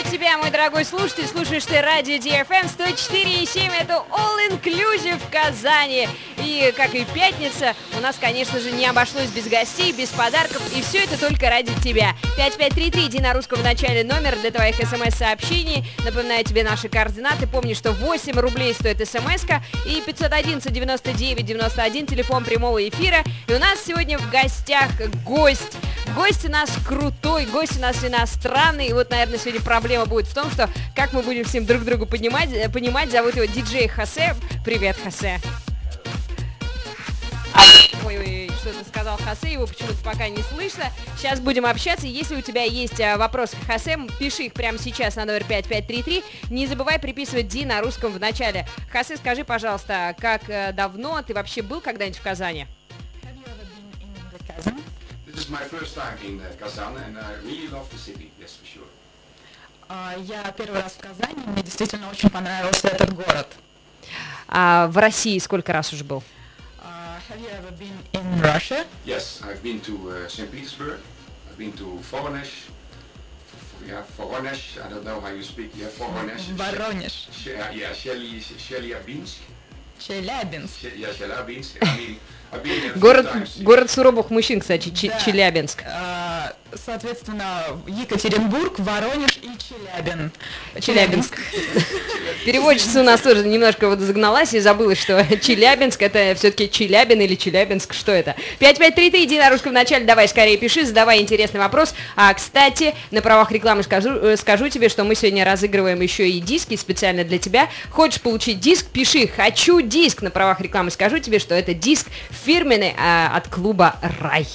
тебя, мой дорогой слушатель, слушаешь ты радио DFM 104.7, это All Inclusive в Казани. И, как и пятница, у нас, конечно же, не обошлось без гостей, без подарков, и все это только ради тебя. 5533, иди на русском в начале номер для твоих смс-сообщений. Напоминаю тебе наши координаты. Помни, что 8 рублей стоит смс-ка и 511-99-91, телефон прямого эфира. И у нас сегодня в гостях гость. Гость у нас крутой, гость у нас иностранный. И вот, наверное, сегодня проблема будет в том, что как мы будем всем друг другу понимать. Зовут его диджей Хосе. Привет, Хосе. Ой, что ты сказал, Хосе, его почему-то пока не слышно. Сейчас будем общаться. Если у тебя есть вопросы к Хосе, пиши их прямо сейчас на номер 5533. Не забывай приписывать Ди на русском в начале. Хосе, скажи, пожалуйста, как давно ты вообще был когда-нибудь в Казани? This is my first time in Kazan, and I really love the city, yes, for sure. Я первый раз в Казани, мне действительно очень понравился этот город. А в России сколько раз уже был? Have you ever been in Russia? Yes, I've been to St. Petersburg, I've been to Voronezh, Voronezh, I don't know how you speak, yeah, Voronezh. Воронеж. Yeah, Chelyabinsk. Челябинск. Yeah, Chelyabinsk. I mean, I've been there a few Город times. суровых мужчин, кстати, Да. Челябинск. Соответственно, Екатеринбург, Воронеж и Челябинск. Переводчица у нас тоже немножко вот загналась и забыла, что Челябинск это все-таки Челябин или Челябинск, что это? 5533, иди на русском в начале, давай скорее пиши, задавай интересный вопрос. А, кстати, на правах рекламы скажу тебе, что мы сегодня разыгрываем еще и диски специально для тебя. Хочешь получить диск, пиши «Хочу диск». На правах рекламы скажу тебе, что это диск фирменный от клуба «Рай».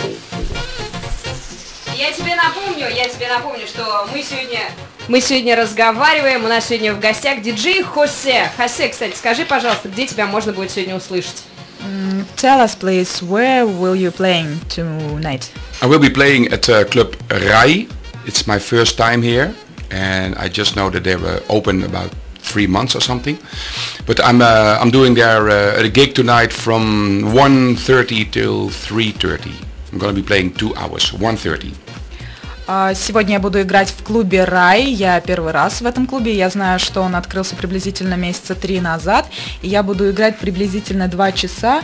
Я тебе напомню, что мы сегодня разговариваем, у нас сегодня в гостях диджей Хосе. Хосе, кстати, скажи, пожалуйста, где тебя можно будет сегодня услышать? Tell us, please, where will you playing tonight? I will be playing at Club Rai. It's my first time here, and I just know that they were open about 3 months or something. But I'm doing there a gig tonight from 1:30 till 3:30. I'm going to be playing 2 hours, 1:30. Сегодня я буду играть в клубе «Рай». Я первый раз в этом клубе. Я знаю, что он открылся приблизительно месяца 3 назад. И я буду играть приблизительно 2 часа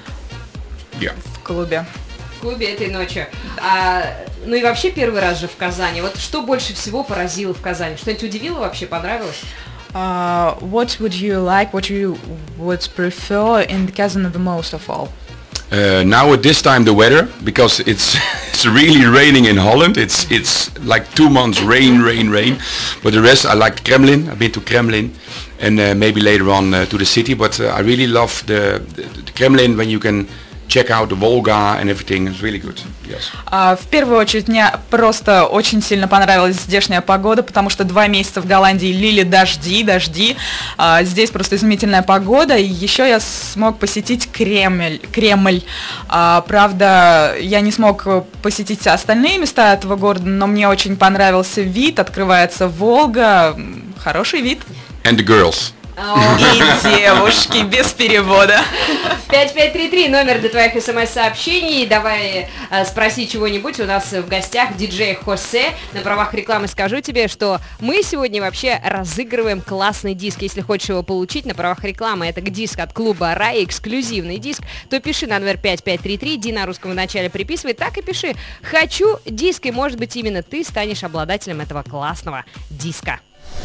в клубе. В клубе этой ночью. Ну и вообще первый раз же в Казани. Вот что больше всего поразило в Казани? Что-нибудь удивило вообще, понравилось? What would you like, what you would prefer in Kazan the most of all? Now at this time the weather, because it's really raining in Holland. It's like 2 months rain. But the rest, I like Kremlin. I've been to Kremlin, and maybe later on to the city. But I really love the Kremlin when you can check out the Volga and everything. It's really good. Yes. В первую очередь мне просто очень сильно понравилась здешняя погода, потому что 2 месяца в Голландии лили дожди. Здесь просто изумительная погода. И еще я смог посетить Кремль. Правда, я не смог посетить остальные места этого города, но мне очень понравился вид. Открывается Волга. Хороший вид. And the girls. И девушки без перевода. 5533, номер для твоих смс-сообщений. Давай спроси чего-нибудь. У нас в гостях диджей Хосе. На правах рекламы скажу тебе, что мы сегодня вообще разыгрываем классный диск. Если хочешь его получить, на правах рекламы, это диск от клуба «Рай», эксклюзивный диск, то пиши на номер 5533, Ди на русском в начале приписывай, так и пиши «Хочу диск», и может быть именно ты станешь обладателем этого классного диска.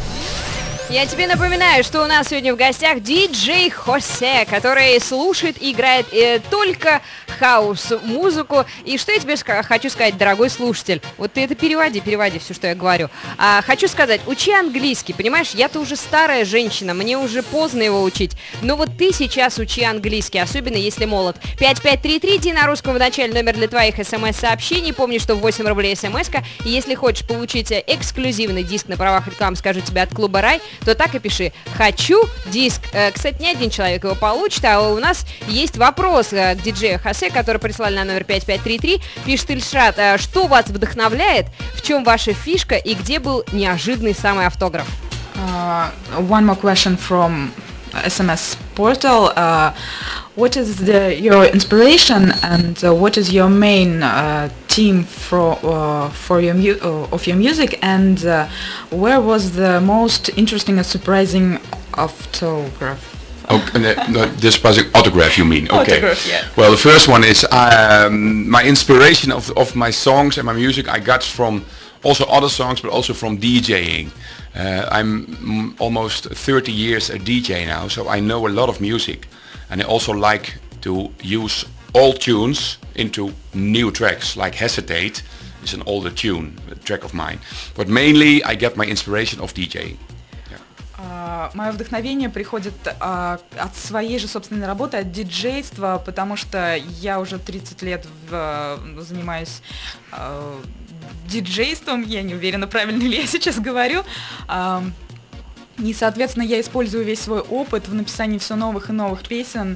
Я тебе напоминаю, что у нас сегодня в гостях диджей Хосе, который слушает и играет только хаус-музыку. И что я тебе хочу сказать, дорогой слушатель? Вот ты это переводи все, что я говорю. Хочу сказать, учи английский, понимаешь? Я-то уже старая женщина, мне уже поздно его учить. Но вот ты сейчас учи английский, особенно если молод. 5533, Ди на русском в начале, номер для твоих смс-сообщений. Помни, что 8 рублей смс-ка. И если хочешь получить эксклюзивный диск на правах рекламы, скажу тебе, от клуба «Рай», то так и пиши «Хочу диск». Кстати, не один человек его получит, а у нас есть вопрос к диджею Хосе, который прислали на номер 5533. Пишет Ильшат: что вас вдохновляет, в чем ваша фишка и где был неожиданный самый автограф? One more question from SMS portal. what is your inspiration and what is your main theme for of your music, and where was the most interesting and surprising autograph? Okay, this passing autograph, you mean? Okay. Autograph, yeah. Well, the first one is my inspiration of my songs and my music I got from also other songs, but also from DJing. I'm almost 30 years a DJ now, so I know a lot of music, and I also like to use old tunes into new tracks, like Hesitate is an older tune, a track of mine. But mainly I get my inspiration of DJing. Мое вдохновение приходит от своей же собственной работы, от диджейства, потому что я уже 30 лет занимаюсь диджейством, я не уверена, правильно ли я сейчас говорю. И, соответственно, я использую весь свой опыт в написании все новых и новых песен.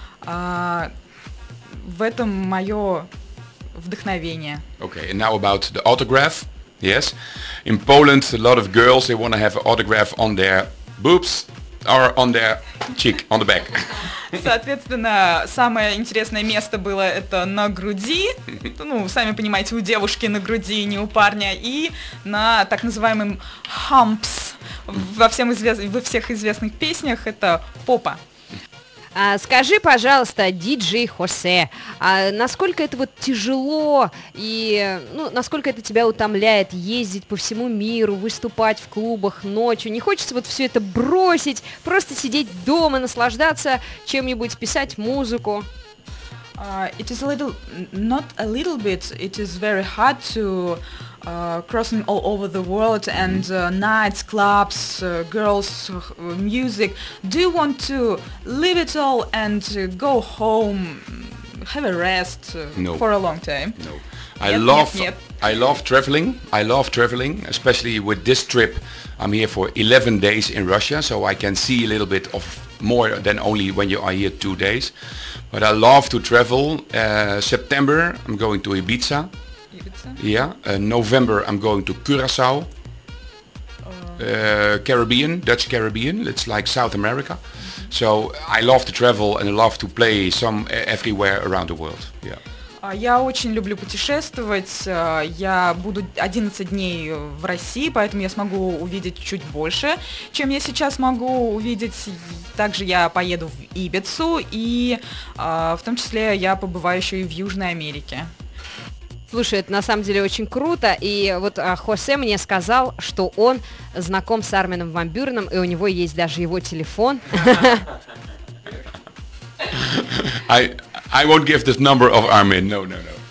В этом мое вдохновение. Okay, and now about the autograph. Yes, in Poland a lot of girls, they want to have an autograph on their boobs or on their cheek, on the back. Соответственно, самое интересное место было это на груди, ну, сами понимаете, у девушки на груди, не у парня, и на так называемым humps, во всех известных песнях это попа. Скажи, пожалуйста, диджей Хосе, насколько это вот тяжело и насколько это тебя утомляет ездить по всему миру, выступать в клубах ночью? Не хочется вот все это бросить, просто сидеть дома, наслаждаться чем-нибудь, писать музыку? It is not a little bit, it is very hard to crossing all over the world and nights, clubs, girls, music. Do you want to leave it all and go home, have a rest for a long time? No. I love traveling. I love traveling, especially with this trip. I'm here for 11 days in Russia, so I can see a little bit of more than only when you are here 2 days. But I love to travel. September, I'm going to Ibiza. Yeah. November, I'm going to Curaçao. Caribbean, Dutch Caribbean. It's like South America. So I love to travel and I love to play everywhere around the world. Yeah. Я очень люблю путешествовать, я буду 11 дней в России, поэтому я смогу увидеть чуть больше, чем я сейчас могу увидеть. Также я поеду в Ибицу, и в том числе я побываю еще и в Южной Америке. Слушай, это на самом деле очень круто, и вот Хосе мне сказал, что он знаком с Армином ван Бюреном, и у него есть даже его телефон. I won't give this number of Armin. No.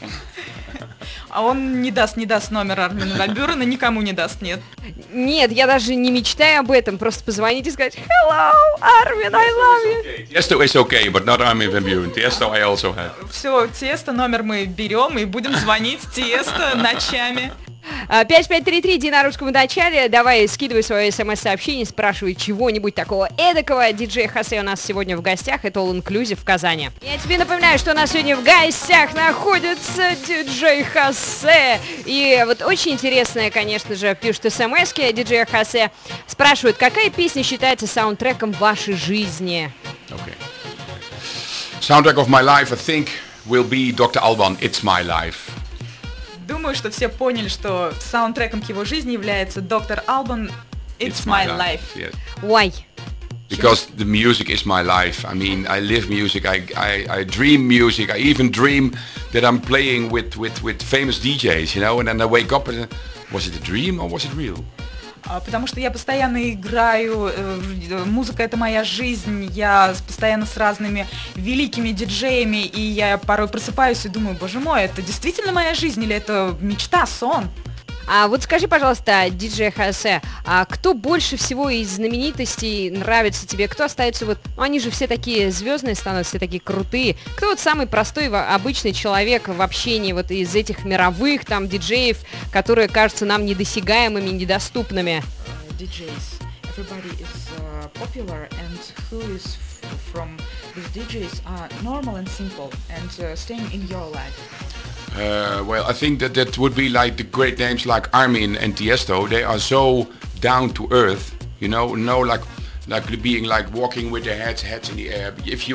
А он не даст номер Армина ван Бюрена, никому не даст, нет. Нет, я даже не мечтаю об этом, просто позвонить и сказать «Hello, Armin, I love you». Tiesto is okay, but not Armin van Buuren. Tiesto I also have. Все, Тиесто номер мы берем и будем звонить Тиесто ночами. 5533, Дина на русском начале. Давай, скидывай свое смс-сообщение, спрашивай чего-нибудь такого эдакого. Диджей Хосе у нас сегодня в гостях. Это All Inclusive в Казани. Я тебе напоминаю, что у нас сегодня в гостях находится диджей Хосе. И вот очень интересная, конечно же, пишут смс-ки диджея Хосе. Спрашивают, какая песня считается саундтреком вашей жизни? Okay. Soundtrack of my life, I think, will be Dr. Alban, It's My Life. Думаю, что все поняли, что саундтреком к его жизни является Доктор Албан «It's My Life». Yes. Why? Because the music is my life. I mean, I live music, I dream music, I even dream that I'm playing with famous DJs, you know, and then I wake up and was it a dream or was it real? Потому что я постоянно играю, музыка это моя жизнь, я постоянно с разными великими диджеями, и я порой просыпаюсь и думаю, боже мой, это действительно моя жизнь или это мечта, сон? А вот скажи, пожалуйста, диджей Хосе, а кто больше всего из знаменитостей нравится тебе? Кто остается вот, они же все такие звездные становятся, все такие крутые. Кто вот самый простой, обычный человек в общении вот из этих мировых там диджеев, которые кажутся нам недосягаемыми, недоступными? DJs. Everybody is popular, and who is from these DJs are normal and simple and staying in your life? Well, I think that would be like the great names like Armin and Tiesto. They are so down to earth, you know, like being like walking with their heads in the air. If you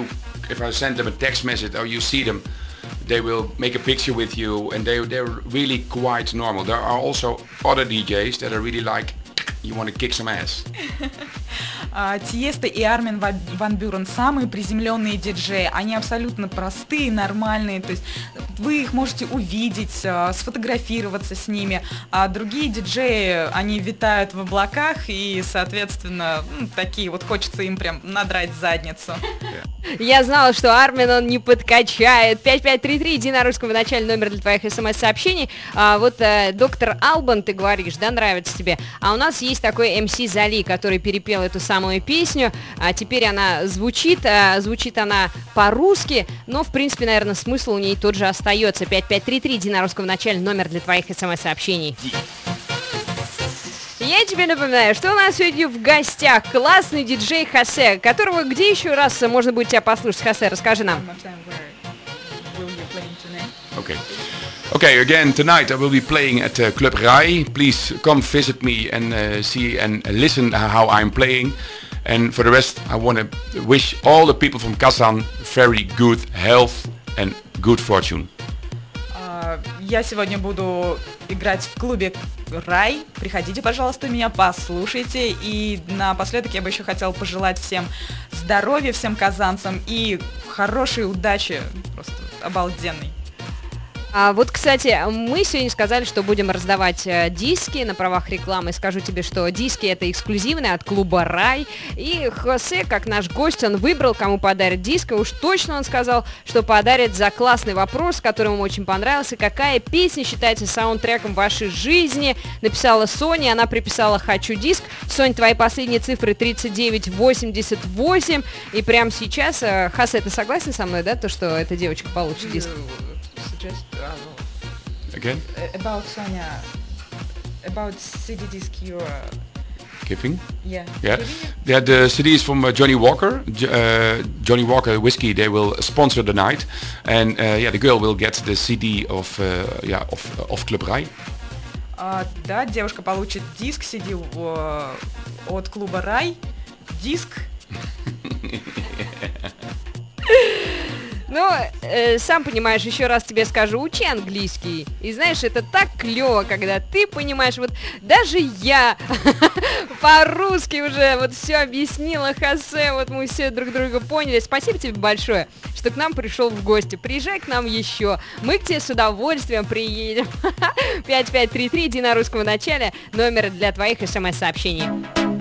if I send them a text message or you see them, they will make a picture with you, and they're really quite normal. There are also other DJs that are really like, you want to kick some ass. Тиесто и Армин ван Бюрен самые приземленные диджеи, они абсолютно простые, нормальные, то есть вы их можете увидеть, сфотографироваться с ними, а другие диджеи, они витают в облаках и, соответственно, такие вот хочется им прям надрать задницу. Я знала, что Армин он не подкачает. 5533, иди на русском в начале номер для твоих смс-сообщений. Доктор Албан, ты говоришь, да, нравится тебе? А у нас есть такой МС Зали, который перепел эту самую песню. Теперь она звучит она по-русски, но, в принципе, наверное, смысл у ней тот же остается. 5533, иди на русском в начале номер для твоих смс-сообщений. Я тебе напоминаю, что у нас сегодня в гостях классный диджей Хосе, которого где еще раз можно будет тебя послушать? Хосе, расскажи нам. Okay, again, tonight I will be playing at Club Rai. Please come visit me and see and listen how I'm playing. And for the rest, I want to wish all the people from Kazan very good health and good fortune. Я сегодня буду играть в клубе Рай. Приходите, пожалуйста, меня послушайте. И напоследок я бы еще хотела пожелать всем здоровья, всем казанцам и хорошей удачи, просто обалденной. Вот, кстати, мы сегодня сказали, что будем раздавать диски на правах рекламы. Скажу тебе, что диски это эксклюзивные от клуба Рай. И Хосе, как наш гость, он выбрал, кому подарит диск. И уж точно он сказал, что подарит за классный вопрос, который ему очень понравился. Какая песня считается саундтреком вашей жизни? Написала Соня, она приписала «Хочу диск». Сонь, твои последние цифры 3988. И прямо сейчас, Хосе, ты согласен со мной, да, то, что эта девочка получит диск? Again? About Sonia, about CD disc you're Giving? yeah. Yeah, the CDs from Johnny Walker, Johnny Walker Whiskey. They will sponsor the night, and the girl will get the CD of Club Rai. Да, девушка получит диск CD от клуба Рай. Диск. Ну, сам понимаешь, еще раз тебе скажу, учи английский. И знаешь, это так клево, когда ты понимаешь, вот даже я по-русски уже вот все объяснила Хосе, вот мы все друг друга поняли. Спасибо тебе большое, что к нам пришел в гости. Приезжай к нам еще, мы к тебе с удовольствием приедем. 5533, иди на русском в начале, номер для твоих смс-сообщений.